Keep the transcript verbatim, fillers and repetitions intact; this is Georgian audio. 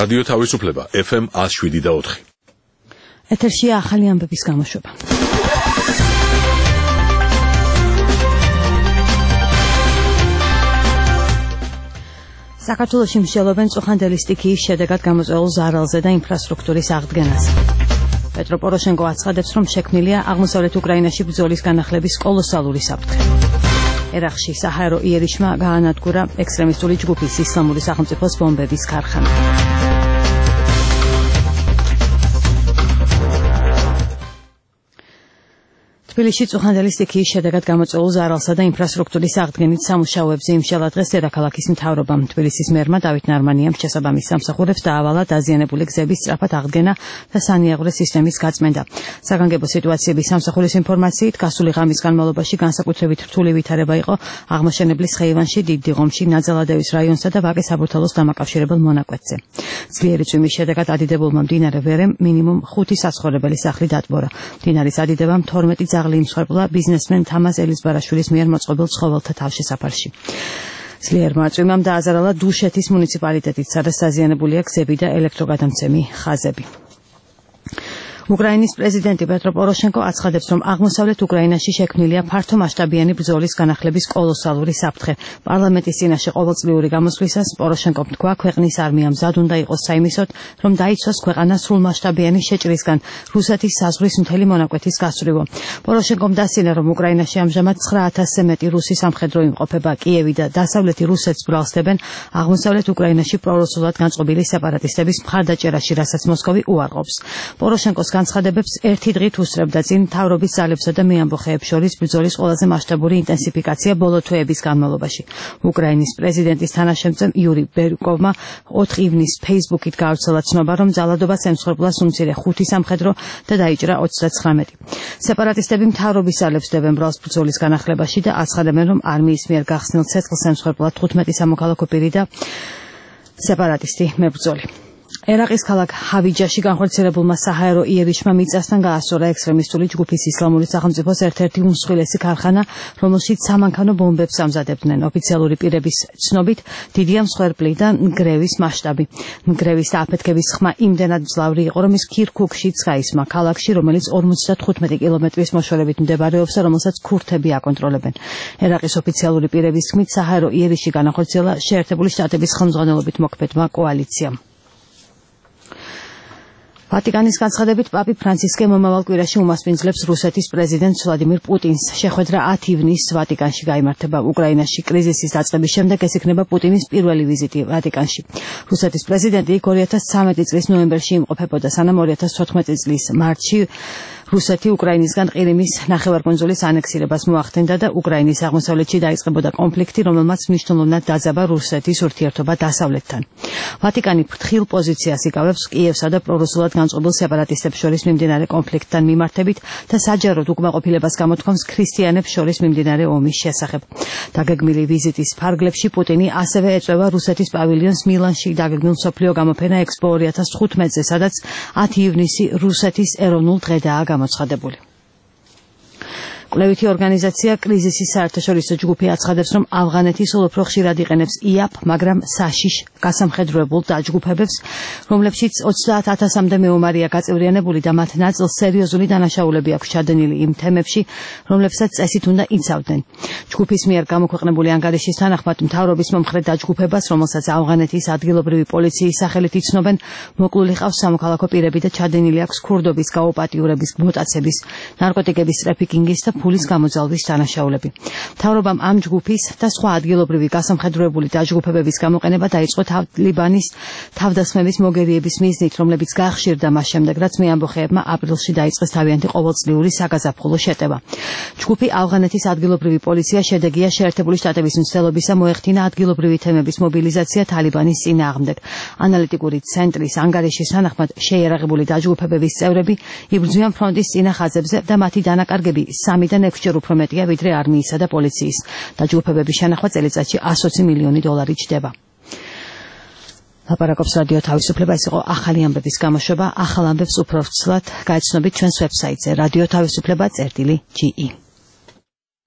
რადიო თავისუფლება ეფ ემ one oh seven და four. ეთერშია ახალი ამბების გამოშვება. საქართველოში მსჯელობენ წუხანდელი სტიქიის შედეგად გამოწვეულ ზარალზე და ინფრასტრუქტურის აღდგენას. პეტრო პოროშენკო აცხადებს, რომ შექმნილია აღმოსავლეთ უკრაინაში ბრძოლის განახლების კოლოსალური საფრთხე. ერაყში საჰაერო იერიშმა გაანადგურა ექსტრემისტული ჯგუფის ისლამური სახელმწიფოს ბომბების ქარხანა. თბილისში წუხანდელი სტიქიის შედეგად გამოწვეულ ზარალსა და ინფრასტრუქტურის აღდგენით სამუშაოებზე იმშელა დღეს დედაქალაქის მთავრობამ. თბილისის მერმა დავით ნარმანიამ შესაბამის სამსახურებს დაავალა დაზიანებული გზების სწრაფად აღდგენა და სანიაღვრე სისტემის გაწმენდა. საგანგებო სიტუაციების სამსახურის ინფორმაციით, გასული ღამის განმავლობაში განსაკუთრებით რთული ვითარება იყო აღმაშენებლის ხეივანში, დიდ დიღომში, ნაძალადევის რაიონსა და ვაკის საბურთალოს დამაკავშირებელ მონაკვეთზე. ძლიერი წვიმის შედეგად ადიდებულმა მდინარე ვერემ მინიმუმ ხუთი საცხოვრებელი სახლი დატბორა. მდინარის ადიდებამ თორმეტი ძაღლი იმსხვერპლა ბიზნესმენ თამაზ ელიზბარაშვილის მიერ მოწყობილ ცხოველთა თავშესაფარში. ძლიერმა წვიმამ დააზარალა დუშეთის მუნიციპალიტეტიც, სადაც დაზიანებულია გზები და ელექტროგადამცემი ხაზები. უკრაინის პრეზიდენტი პეტრო პოროშენკო აცხადებს, რომ აღმოსავლეთ უკრაინაში შექმნილია ფართომასშტაბიანი ბრძოლის განახლების კოლოსალური საფრთხე. პარლამენტის წინაშე ყოველწლიური გამოსვლისას პოროშენკომ თქვა, ქვეყნის არმია მზად უნდა იყოს საიმისოდ, რომ დაიცვას ქვეყანა სრულმასშტაბიანი შეჭრისგან რუსეთის საზღვრის მთელი მონაკვეთის გასწვრივო. პოროშენკომ დასცინა, რომ უკრაინაში ამჟამად ცხრა ათასზე მეტი რუსი სამხედრო იმყოფება. კიევი და დასავლეთი რუსეთს ბრალსდებენ აღმოსავლეთ უკრაინაში პრორუსულად განწყობილი სეპარატისტების მხარდაჭერაში, რასაც მოსკოვი უარყოფს. პოროშენკოს განცხადებებს ერთი დღით უსწრებდა წინ მთავრობის ძალებსა და მეამბოხეებს შორის ბრძოლის ყველაზე მასშტაბური ინტენსიფიკაცია ბოლო თვეების განმავლობაში. უკრაინის პრეზიდენტის თანაშემწე იური ბერკოვმა ოთხ ივნისს ფეისბუქით გაავრცელა ცნობა, რომ ძალადობას ემსხვერპლა სუმცირე ხუთი სამხედრო და დაიჭრა ოცდათვრამეტი. სეპარატისტები მთავრობის ძალებს დებენ ბრალს ბრძოლის განახლებაში და აცხადებენ, რომ არმიის მიერ გახსნილ ცეცხლს ემსხვერპლა თხუთმეტი სამოქალაქო პირი და სეპარატისტი მებრძოლი. ერაყის ქალაქ ჰავიჯაში განხორციელებულმა საჰაერო იერიშმა მიწასთან გაასწორა ექსტრემისტული ჯგუფის ისლამური სახელმწიფოს ერთ-ერთი უმსხვილესი ქარხანა, რომელშიც სამანქანო ბომბებს ამზადებდნენ. ოფიციალური პირების ცნობით, დიდია მსხვერპლი და ნგრევის მასშტაბი. ნგრევის და აფეთქების ხმა იმდენად მძლავრი იყო, რომ ის ქირქუქშიც გაისმა, ქალაქში, რომელიც ორმოცდათხუთმეტი კილომეტრის მოშორებით მდებარობს და რომელსაც ქურთები აკონტროლებენ. ერაყის ოფიციალური პირების თქმით, საჰაერო იერიში განახორციელა შეერთებული შტატების ხელმძღვანელობით მოქმედმა კოალიციამ. ვატიკანის განცხადებით, პაპი ფრანცისკე მომავალ კვირაში უმასპინძლებს რუსეთის პრეზიდენტ ვლადიმირ პუტინს. შეხვედრა ათი ივნისს ვატიკანში გაიმართება. უკრაინაში კრიზისის დაწყების შემდეგ ეს იქნება პუტინის პირველი ვიზიტი ვატიკანში. რუსეთის პრეზიდენტი იქ ორი ათას ცხრამეტი წლის ნოემბერში იმყოფებოდა, სანამ ორი ათას თოთხმეტი წლის მარტში რუსეთი უკრაინისგან ყირიმის ნახევარკუნძულის ანექსირებას მოახდენდა და უკრაინის აღმოსავლეთში დაიწყებოდა კონფლიქტი, რომელმაც მნიშვნელოვნად დაძაბა რუსეთის ურთიერთობა დასავლეთთან. ვატიკანი ფრთხილ პოზიციას იკავებს კიევსა და პრორუსულად განწყობილ სეპარატისტებს შორის მიმდინარე კონფლიქტთან მიმართებით და საჯაროდ უკმაყოფილებას გამოთქვამს ქრისტიანებს შორის მიმდინარე ომის შესახებ. დაგეგმილი ვიზიტის ფარგლებში პუტინი ასევე ეწევა რუსეთის პავილიონს მილანში დაგეგმილ მსოფლიო გამოფენა ექსპო ორი ათას თხუთმეტზე, სადაც ათი ივნისი რუსეთის ეროვნულ დღედაა გამოცხადებული. კვლევითი ორგანიზაცია კრიზისის საერთაშორისო ჯგუფი აცხადებს, რომ ავღანეთი სულ უფრო ხშირად იყენებს იაპ, მაგრამ საშიშ გასამხედროებულ დაჯგუფებებს, რომლებშიც ოცდაათ ათასამდე მეომარია გაწევრიანებული და მათ ნაწილს სერიოზული დანაშაულები აქვს ჩადენილი იმ თემებში, რომლებსაც წესით უნდა იცავდნენ. ჯგუფის მიერ გამოქვეყნებული ანგარიშის თანახმად, მთავრობის მომხრე დაჯგუფებას, რომელსაც ავღანეთის ადგილობრივი პოლიციის სახელით იცნობენ, მოკლული ყავს სამოქალაქო პირები და ჩადენილი აქვს ქურდობის გაუპატიურების, მოტაცების, ნარკოტიკების ტრაფიკინგის და ფულის გამოძალვის დანაშაულები. მთავრობამ ამ ჯგუფის და სხვა ადგილობრივი გასამხედროებული დაჯგუფებების გამოყენება დაიწყო ლიბანის თავდასხმების მოგერიების მიზნით, რომლებიც გაახშირდა მას შემდეგ, რაც მეამბოხეებმა აპრილში დაიწყეს თავიანთი ყოველწლიური საგაზაფხულო შეტევა. ჯგუფი ავღანეთის ადგილობრივი პოლიცია შედეგია შეერთებული შტატების მცდელობისა მოეხდინა ადგილობრივი თემების მობილიზაცია თალიბანის წინააღმდეგ. ანალიტიკური ცენტრის ანგარიშის თანახმად, შეიარაღებული დაჯგუფებების წევრები იბრძვიან ფრონტის წინა ხაზებზე და მათი დანაკარგები სამი და ექვსჯერ უფრო მეტია ვიდრე არმიისა და პოლიციის. დაჯგუფებების შენახვა წელიწადში εκατო ოცი მილიონი დოლარი ჯდება. ლაპარაკობს რადიო თავისუფლება. ეს იყო ახალი ამბების გამოშვება. ახალ ამბებს უფრო ვრცლად გაეცნობით ჩვენს ვებსაიტზე radio თავისუფლება წერტილი ჯი ი.